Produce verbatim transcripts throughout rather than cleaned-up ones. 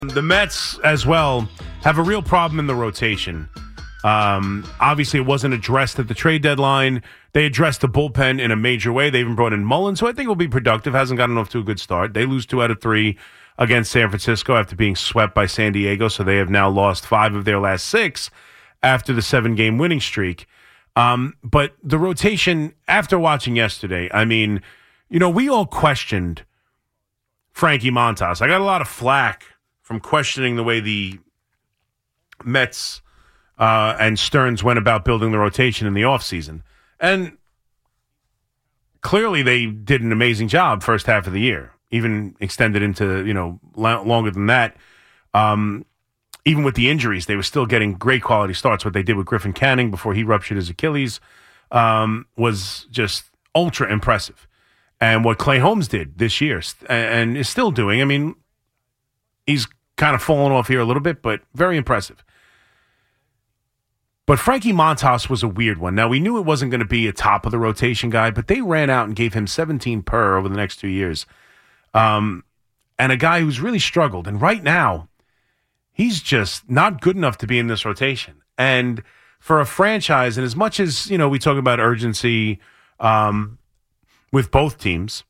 The Mets, as well, have a real problem in the rotation. Um, obviously, it wasn't addressed at the trade deadline. They addressed the bullpen in a major way. They even brought in Mullins, who I think will be productive. Hasn't gotten off to a good start. They lose two out of three against San Francisco after being swept by San Diego, so they have now lost five of their last six after the seven-game winning streak. Um, but the rotation, after watching yesterday, I mean, you know, we all questioned Frankie Montas. I got a lot of flack from questioning the way the Mets uh, and Stearns went about building the rotation in the offseason. And clearly they did an amazing job first half of the year, even extended into, you know, l- longer than that. Um, even with the injuries, they were still getting great quality starts. What they did with Griffin Canning before he ruptured his Achilles um, was just ultra impressive. And what Clay Holmes did this year and is still doing, I mean, he's kind of fallen off here a little bit, but very impressive. But Frankie Montas was a weird one. Now, we knew it wasn't going to be a top-of-the-rotation guy, but they ran out and gave him seventeen per over the next two years. Um, and a guy who's really struggled. And right now, he's just not good enough to be in this rotation. And for a franchise, and as much as, you know, we talk about urgency um, with both teams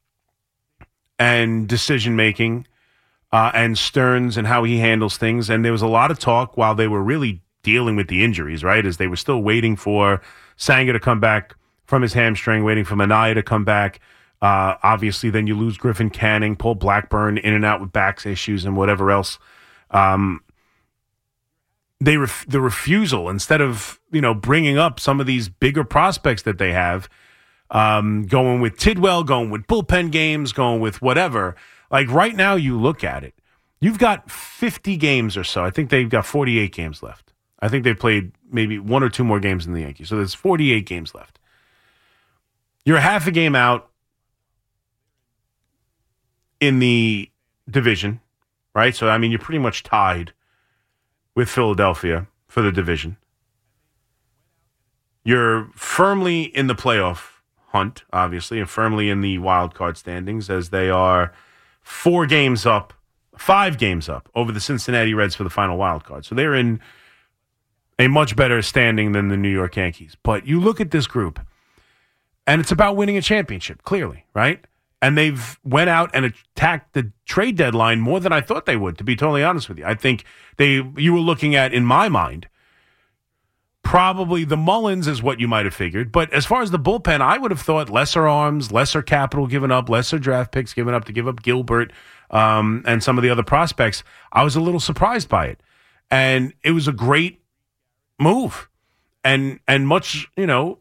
and decision-making, Uh, and Stearns and how he handles things. And there was a lot of talk while they were really dealing with the injuries, right? As they were still waiting for Sanger to come back from his hamstring, waiting for Manaea to come back. Uh, obviously, then you lose Griffin Canning, Paul Blackburn in and out with back issues and whatever else. Um, they ref- the refusal, instead of, you know, bringing up some of these bigger prospects that they have, um, going with Tidwell, going with bullpen games, going with whatever. Like right now, you look at it, you've got fifty games or so. I think they've got forty-eight games left. I think they've played maybe one or two more games than the Yankees. So there's forty-eight games left. You're half a game out in the division, right? So, I mean, you're pretty much tied with Philadelphia for the division. You're firmly in the playoff hunt, obviously, and firmly in the wild card standings as they are four games up, five games up over the Cincinnati Reds for the final wild card. So they're in a much better standing than the New York Yankees. But you look at this group, and it's about winning a championship, clearly, right? And they've went out and attacked the trade deadline more than I thought they would, to be totally honest with you. I think they you were looking at, in my mind, probably the Mullins is what you might have figured. But as far as the bullpen, I would have thought lesser arms, lesser capital given up, lesser draft picks given up to give up Gilbert um, and some of the other prospects. I was a little surprised by it. And it was a great move. And and much, you know,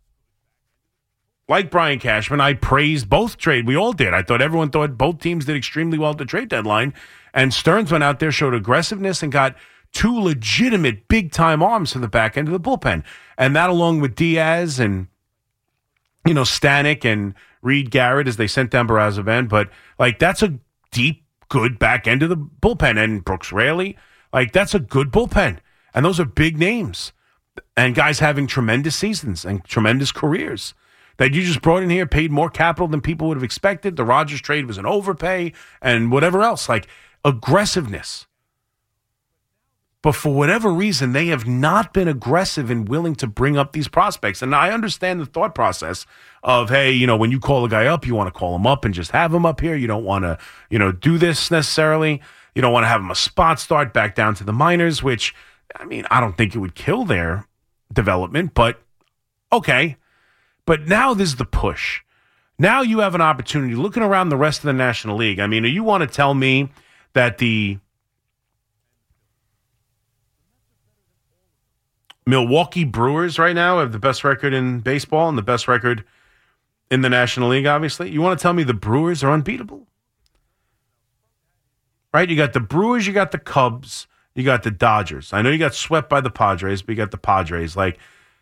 like Brian Cashman, I praised both trade. We all did. I thought everyone thought both teams did extremely well at the trade deadline. And Stearns went out there, showed aggressiveness, and got two legitimate big-time arms for the back end of the bullpen. And that along with Diaz and, you know, Stanek and Reed Garrett as they sent down Barazovan. But, like, that's a deep, good back end of the bullpen. And Brooks Raley, like, that's a good bullpen. And those are big names. And guys having tremendous seasons and tremendous careers that you just brought in here, paid more capital than people would have expected. The Rodgers trade was an overpay and whatever else. Like, aggressiveness. But for whatever reason, they have not been aggressive and willing to bring up these prospects. And I understand the thought process of, hey, you know, when you call a guy up, you want to call him up and just have him up here. You don't want to, you know, do this necessarily. You don't want to have him a spot start back down to the minors, which, I mean, I don't think it would kill their development, but okay. But now this is the push. Now you have an opportunity looking around the rest of the National League. I mean, you want to tell me that the Milwaukee Brewers right now have the best record in baseball and the best record in the National League, obviously? You want to tell me the Brewers are unbeatable? Right? You got the Brewers, you got the Cubs, you got the Dodgers. I know you got swept by the Padres, but you got the Padres, like,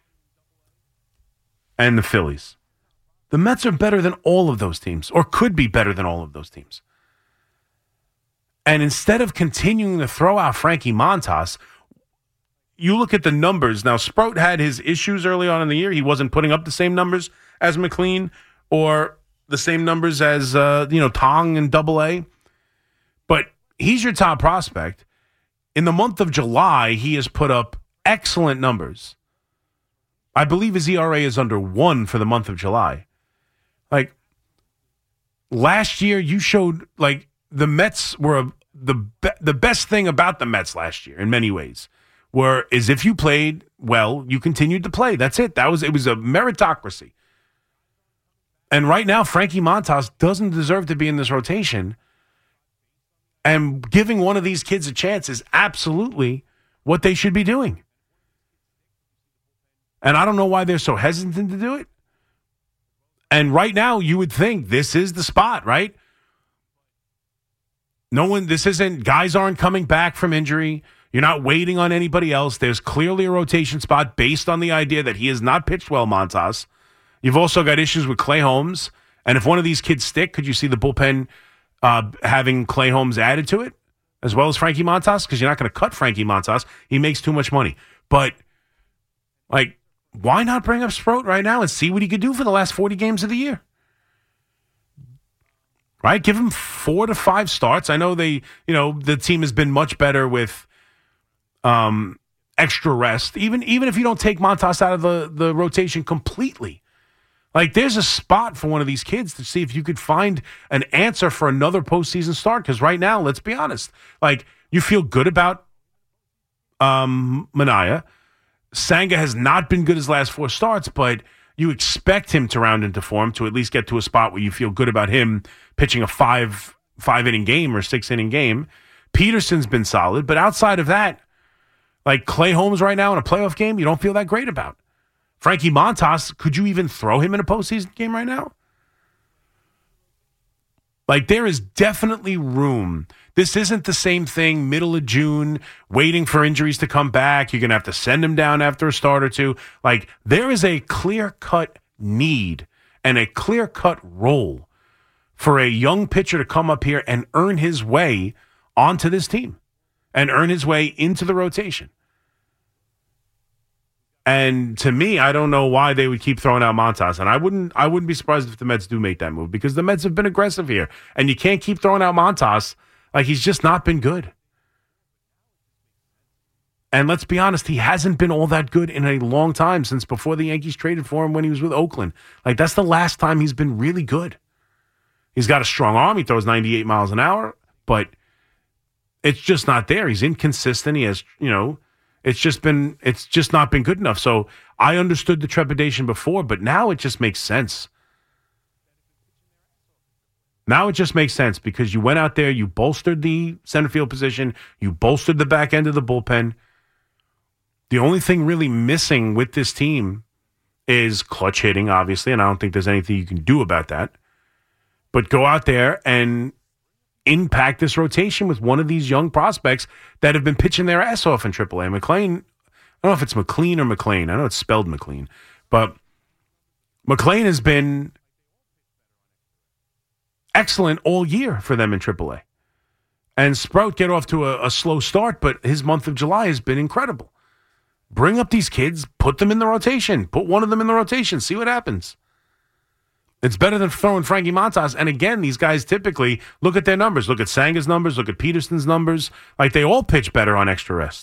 and the Phillies. The Mets are better than all of those teams, or could be better than all of those teams. And instead of continuing to throw out Frankie Montas, you look at the numbers. Now, Sprout had his issues early on in the year. He wasn't putting up the same numbers as McLean or the same numbers as, uh, you know, Tong in Double A. But he's your top prospect. In the month of July, he has put up excellent numbers. I believe his E R A is under one for the month of July. Like, last year, you showed, like, the Mets were a, the be- the best thing about the Mets last year in many ways were is if you played well, you continued to play. That's it. That was it was a meritocracy. And right now, Frankie Montas doesn't deserve to be in this rotation. And giving one of these kids a chance is absolutely what they should be doing. And I don't know why they're so hesitant to do it. And right now, you would think this is the spot, right? No one, this isn't, guys aren't coming back from injury. You're not waiting on anybody else. There's clearly a rotation spot based on the idea that he has not pitched well, Montas. You've also got issues with Clay Holmes. And if one of these kids stick, could you see the bullpen uh, having Clay Holmes added to it as well as Frankie Montas? Because you're not going to cut Frankie Montas. He makes too much money. But, like, why not bring up Sproat right now and see what he could do for the last forty games of the year? Right? Give him four to five starts. I know they, you know, the team has been much better with um, extra rest. Even even if you don't take Montas out of the, the rotation completely. Like, there's a spot for one of these kids to see if you could find an answer for another postseason start. Because right now, let's be honest, like, you feel good about um, Manaea. Senga has not been good his last four starts, but you expect him to round into form to at least get to a spot where you feel good about him pitching a five five inning game or six inning game. Peterson's been solid, but outside of that, like Clay Holmes right now in a playoff game, you don't feel that great about. Frankie Montas, could you even throw him in a postseason game right now? Like, there is definitely room. This isn't the same thing, middle of June, waiting for injuries to come back. You're going to have to send him down after a start or two. Like, there is a clear-cut need and a clear-cut role for a young pitcher to come up here and earn his way onto this team and earn his way into the rotation. And to me, I don't know why they would keep throwing out Montas. And I wouldn't I wouldn't be surprised if the Mets do make that move because the Mets have been aggressive here. And you can't keep throwing out Montas. Like, he's just not been good. And let's be honest, he hasn't been all that good in a long time since before the Yankees traded for him when he was with Oakland. Like, that's the last time he's been really good. He's got a strong arm. He throws ninety-eight miles an hour. But it's just not there. He's inconsistent. He has, you know... It's just been, it's just not been good enough. So I understood the trepidation before, but now it just makes sense. Now it just makes sense because you went out there, you bolstered the center field position, you bolstered the back end of the bullpen. The only thing really missing with this team is clutch hitting, obviously, and I don't think there's anything you can do about that. But go out there and impact this rotation with one of these young prospects that have been pitching their ass off in triple A. McLean, I don't know if it's McLean or McLean. I know it's spelled McLean. But McLean has been excellent all year for them in triple A. And Sprout get off to a, a slow start, but his month of July has been incredible. Bring up these kids, put them in the rotation. Put one of them in the rotation, see what happens. It's better than throwing Frankie Montas. And again, these guys typically look at their numbers. Look at Sanga's numbers. Look at Peterson's numbers. Like, they all pitch better on extra rest.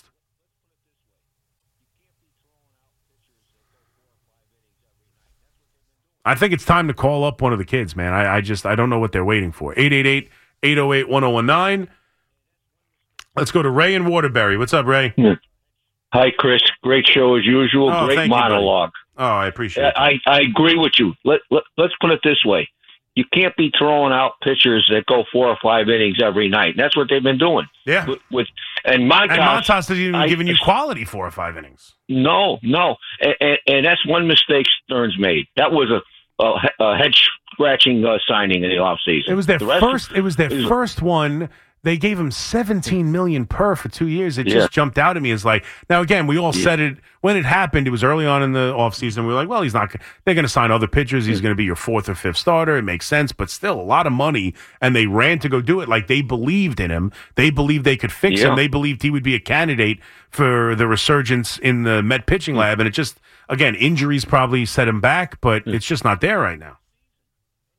I think it's time to call up one of the kids, man. I, I just, I don't know what they're waiting for. eight eight eight, eight oh eight, one oh one nine. Let's go to Ray in Waterbury. What's up, Ray? Hi, Chris. Great show as usual. Oh, Great monologue. You, oh, I appreciate it. I, I agree with you. Let, let, let's put it this way. You can't be throwing out pitchers that go four or five innings every night. And that's what they've been doing. Yeah. With, with And Montas, and Montas hasn't even given you quality four or five innings. No, no. And, and, and that's one mistake Stearns made. That was a, a, a head-scratching uh, signing in the offseason. It was their the first. Of, it was their it was, first one. They gave him seventeen million per for two years. It just yeah. jumped out at me as like, now again, we all yeah. said it when it happened. It was early on in the offseason. We were like, well, he's not, they're going to sign other pitchers. He's going to be your fourth or fifth starter. It makes sense, but still a lot of money. And they ran to go do it. Like, they believed in him. They believed they could fix yeah. him. They believed he would be a candidate for the resurgence in the Met pitching lab. And it just, again, injuries probably set him back, but it's just not there right now.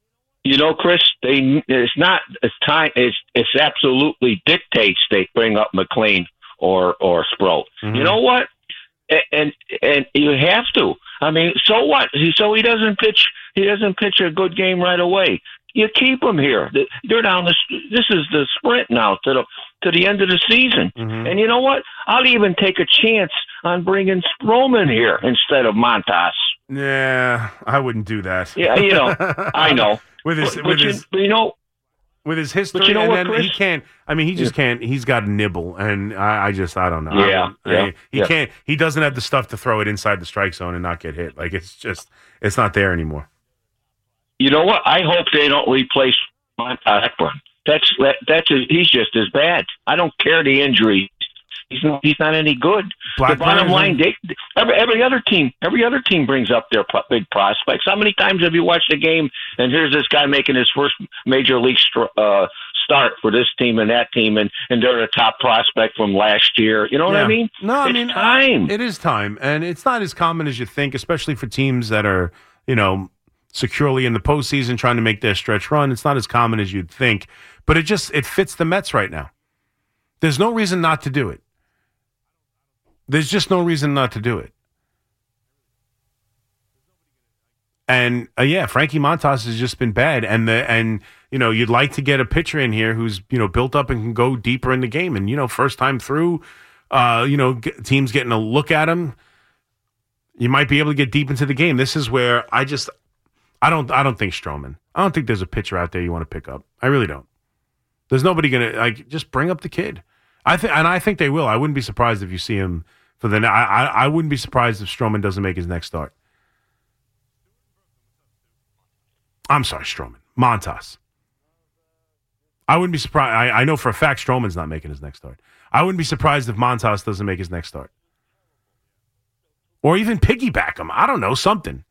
You know, Chris, they it's not it's time. It's it's absolutely dictates they bring up McLean or or Sproat. Mm-hmm. You know what? And, and and you have to. I mean, so what? So he doesn't pitch. He doesn't pitch a good game right away. You keep him here. They're down the. This is the sprint now to the to the end of the season. Mm-hmm. And you know what? I'll even take a chance on bringing Stroman here instead of Montas. Yeah, I wouldn't do that. Yeah, you know, I know. with his, but, with but his, you, you know, with his history, you know and what, then Chris? he can't. I mean, he just yeah. can't. He's got a nibble, and I, I just, I don't know. Yeah, I, yeah, I, he yeah. can't. He doesn't have the stuff to throw it inside the strike zone and not get hit. Like it's just, it's not there anymore. You know what? I hope they don't replace Montas Blackburn. That's that, that's a, he's just as bad. I don't care the injury. He's not, he's not any good. Blackburn, the bottom line, they, every every other team, every other team brings up their pro, big prospects. How many times have you watched a game and here's this guy making his first major league uh, start for this team and that team, and, and they're a top prospect from last year? You know what yeah. I mean? No, I it's mean time. It is time, and it's not as common as you think, especially for teams that are, you know, securely in the postseason trying to make their stretch run. It's not as common as you'd think, but it just it fits the Mets right now. There's no reason not to do it. There's just no reason not to do it. And uh, yeah, Frankie Montas has just been bad, and the and you know you'd like to get a pitcher in here who's you know built up and can go deeper in the game, and you know first time through, uh, you know get, teams getting a look at him, you might be able to get deep into the game. This is where I just I don't I don't think Stroman. I don't think there's a pitcher out there you want to pick up. I really don't. There's nobody gonna like just bring up the kid. I think and I think they will. I wouldn't be surprised if you see him. For the, I, I I wouldn't be surprised if Stroman doesn't make his next start. I'm sorry, Stroman. Montas. I wouldn't be surprised. I, I know for a fact Stroman's not making his next start. I wouldn't be surprised if Montas doesn't make his next start. Or even piggyback him. I don't know, something.